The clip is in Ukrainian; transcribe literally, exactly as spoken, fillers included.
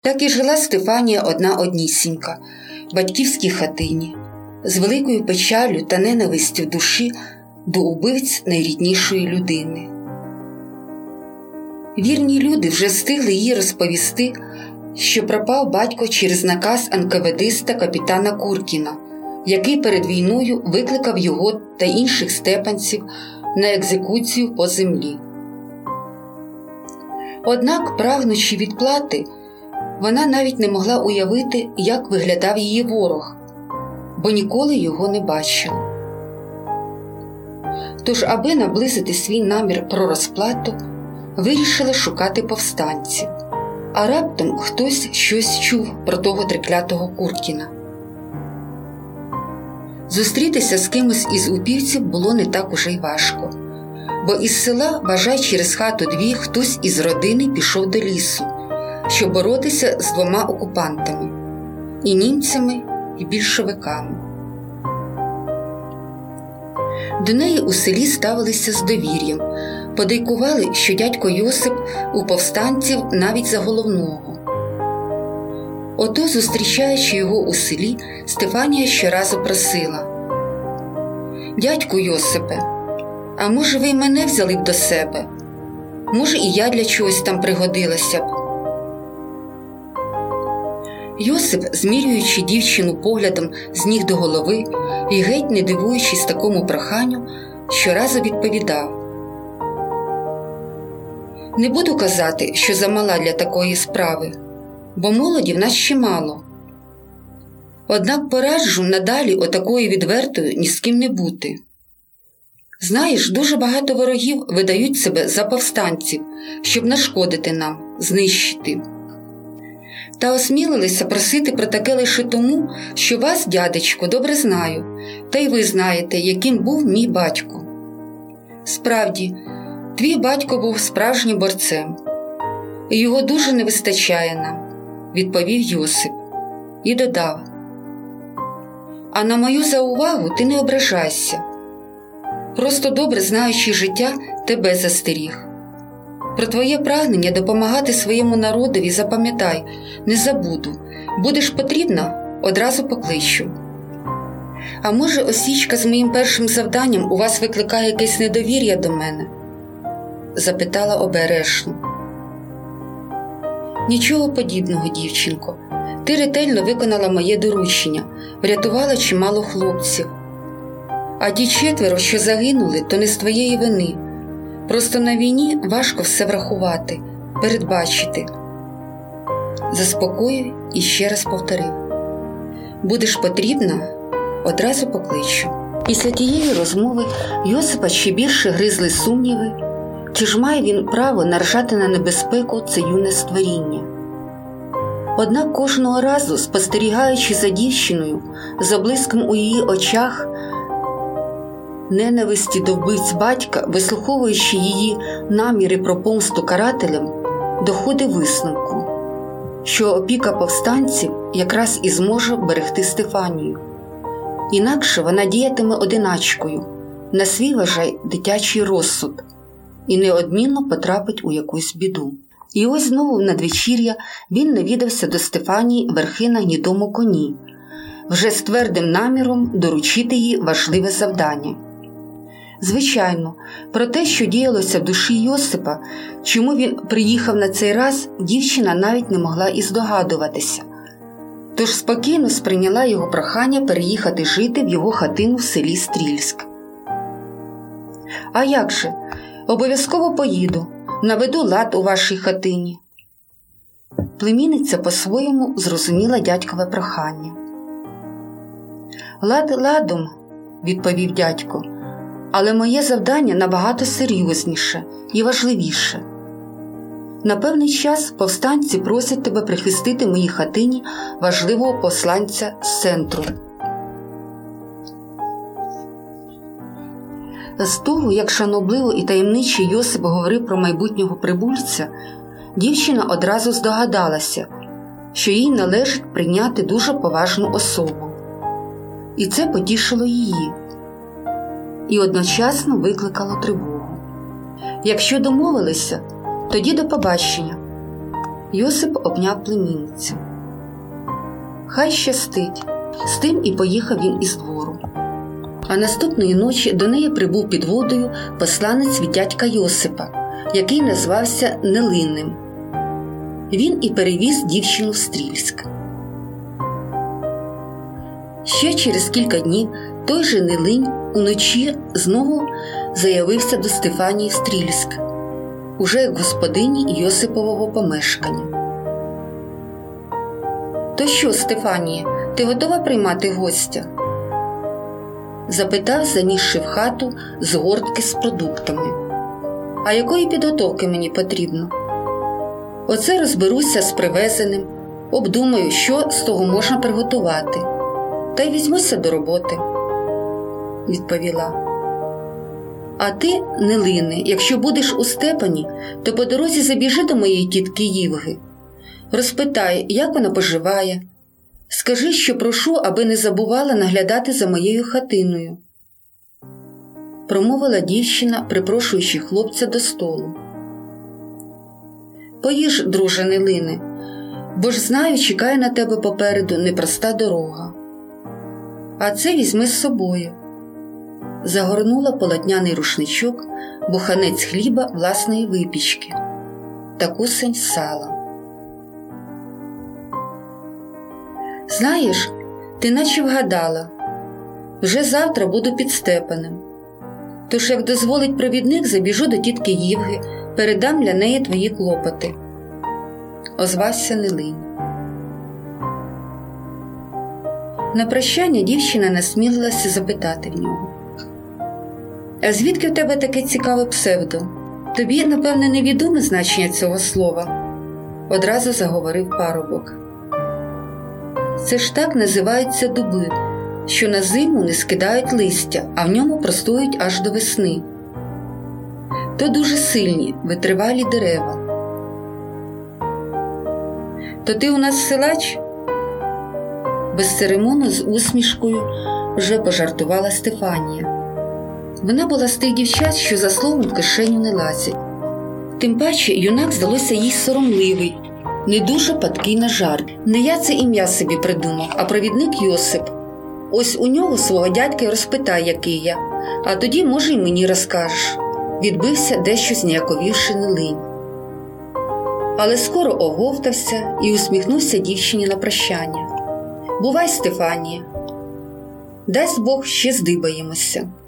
Так і жила Стефанія одна однісінька, в батьківській хатині, з великою печаллю та ненавистю в душі до убивць найріднішої людини. Вірні люди вже встигли їй розповісти, що пропав батько через наказ ен ка ве диста капітана Куркіна, який перед війною викликав його та інших степанців на екзекуцію по землі. Однак, прагнучи відплати, вона навіть не могла уявити, як виглядав її ворог, бо ніколи його не бачила. Тож, аби наблизити свій намір про розплату, вирішила шукати повстанців. А раптом хтось щось чув про того триклятого Куркіна. Зустрітися з кимось із упівців було не так уже й важко, бо із села, бажай через хату-дві, хтось із родини пішов до лісу, щоб боротися з двома окупантами – і німцями, і більшовиками. До неї у селі ставилися з довір'ям, подейкували, що дядько Йосип у повстанців навіть за головного. Ото, зустрічаючи його у селі, Стефанія щоразу просила: «Дядьку Йосипе, а може ви й мене взяли б до себе? Може і я для чогось там пригодилася б?» Йосип, змірюючи дівчину поглядом з ніг до голови і геть не дивуючись такому проханню, щоразу відповідав: «Не буду казати, що замала для такої справи, бо молоді в нас ще мало. Однак пораджу надалі отакою відвертою ні з ким не бути. Знаєш, дуже багато ворогів видають себе за повстанців, щоб нашкодити нам, знищити. Та осмілилися просити про таке лише тому, що вас, дядечко, добре знаю, та й ви знаєте, яким був мій батько. Справді, твій батько був справжнім борцем, і його дуже не вистачає нам», – відповів Йосип. І додав: «А на мою заувагу ти не ображайся. Просто добре знаючи життя, тебе застеріг. Про твоє прагнення допомагати своєму народові запам'ятай, не забуду. Будеш потрібна, одразу покличу. А може, осічка з моїм першим завданням у вас викликає якесь недовір'я до мене?» – запитала обережно. «Нічого подібного, дівчинко. Ти ретельно виконала моє доручення, врятувала чимало хлопців. А ті четверо, що загинули, то не з твоєї вини. Просто на війні важко все врахувати, передбачити». Заспокоїв і ще раз повторив: «Будеш потрібна, одразу покличу». Після тієї розмови Йосипа ще більше гризли сумніви, чи ж має він право наражати на небезпеку це юне створіння. Однак кожного разу, спостерігаючи за дівчиною, з облиском у її очах ненависті до вбивць батька, вислуховуючи її наміри про помсту карателям, доходив висновку, що опіка повстанців якраз і зможе берегти Стефанію. Інакше вона діятиме одиначкою, на свій, вважай, дитячий розсуд, і неодмінно потрапить у якусь біду. І ось знову в надвечір'я він навідався до Стефанії верхи на гнідому коні, вже з твердим наміром доручити їй важливе завдання. Звичайно, про те, що діялося в душі Йосипа, чому він приїхав на цей раз, дівчина навіть не могла і здогадуватися. Тож спокійно сприйняла його прохання переїхати жити в його хатину в селі Стрільськ. «А як же? Обов'язково поїду, наведу лад у вашій хатині». Племінниця по-своєму зрозуміла дядькове прохання. «Лад ладом», – відповів дядько, – «але моє завдання набагато серйозніше і важливіше. На певний час повстанці просять тебе прихистити моїй хатині важливого посланця з центру». З того, як шанобливо і таємниче Йосип говорив про майбутнього прибульця, дівчина одразу здогадалася, що їй належить прийняти дуже поважну особу. І це потішило її. І одночасно викликало тривогу. Якщо домовилися, тоді до побачення. Йосип обняв племінницю. Хай щастить. З тим і поїхав він із двору. А наступної ночі до неї прибув під водою посланець від дядька Йосипа, який назвався Нелинним. Він і перевіз дівчину в Стрільськ. Ще через кілька днів той же Нелинь уночі знову заявився до Стефанії в Стрільськ, уже як господині Йосипового помешкання. «То що, Стефанія, ти готова приймати гостя?» – запитав, занісши в хату з гортки з продуктами. «А якої підготовки мені потрібно? Оце розберуся з привезеним, обдумаю, що з того можна приготувати, та й візьмуся до роботи», – відповіла. «А ти, Нелине, якщо будеш у Степані, то по дорозі забіжи до моєї тітки Ївги. Розпитай, як вона поживає. Скажи, що прошу, аби не забувала наглядати за моєю хатиною», – промовила дівчина, припрошуючи хлопця до столу. «Поїж, друже Нелине, бо ж знаю, чекає на тебе попереду непроста дорога. А це візьми з собою». Загорнула полотняний рушничок, буханець хліба власної випічки та кусень сала. «Знаєш, ти наче вгадала. Вже завтра буду під Степанем. Тож, як дозволить провідник, забіжу до тітки Ївги, передам для неї твої клопоти», – озвався Нелинь. На прощання дівчина насмілилася запитати в нього: «А звідки в тебе таке цікаве псевдо? Тобі, напевне, невідоме значення цього слова?» – одразу заговорив парубок. «Це ж так називаються дуби, що на зиму не скидають листя, а в ньому простоють аж до весни. То дуже сильні, витривалі дерева». «То ти у нас силач?» Безцеремонно з усмішкою вже пожартувала Стефанія. Вона була з тих дівчат, що за словом в кишеню не лазять. Тим паче юнак здалося їй соромливий, не дуже падкий на жарт. «Не я це ім'я собі придумав, а провідник Йосип. Ось у нього свого дядька й розпитай, який я, а тоді, може, й мені розкажеш», – відбився дещо зніяковівши Нелинь. Але скоро оговтався і усміхнувся дівчині на прощання. «Бувай, Стефанія. Дасть Бог, ще здибаємося».